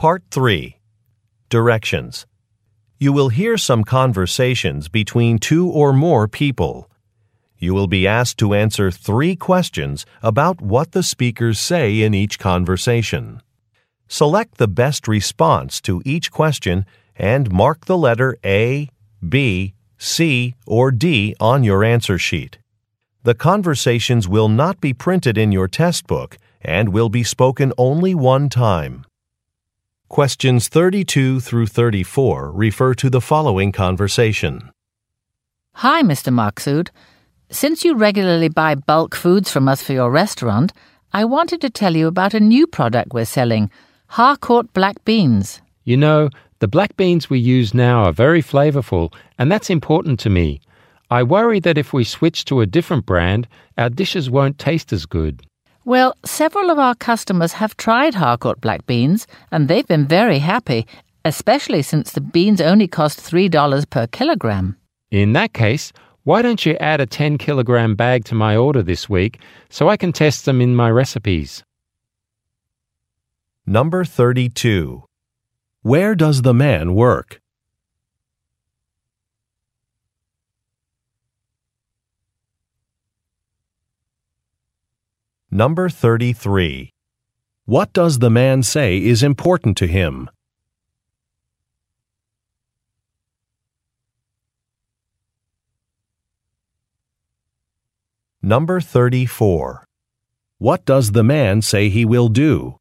Part 3. Directions. You will hear some conversations between two or more people. You will be asked to answer 3 questions about what the speakers say in each conversation. Select the best response to each question and mark the letter A, B, C, or D on your answer sheet. The conversations will not be printed in your test book and will be spoken only one time. Questions 32 through 34 refer to the following conversation. Hi, Mr. Maksud. Since you regularly buy bulk foods from us for your restaurant, I wanted to tell you about a new product we're selling, Harcourt black beans. You know, the black beans we use now are very flavorful, and that's important to me. I worry that if we switch to a different brand, our dishes won't taste as good. Well, several of our customers have tried Harcourt black beans, and they've been very happy, especially since the beans only cost $3 per kilogram. In that case, why don't you add a 10-kilogram bag to my order this week so I can test them in my recipes? Number 32. Where does the man work? Number 33. What does the man say is important to him? Number 34. What does the man say he will do?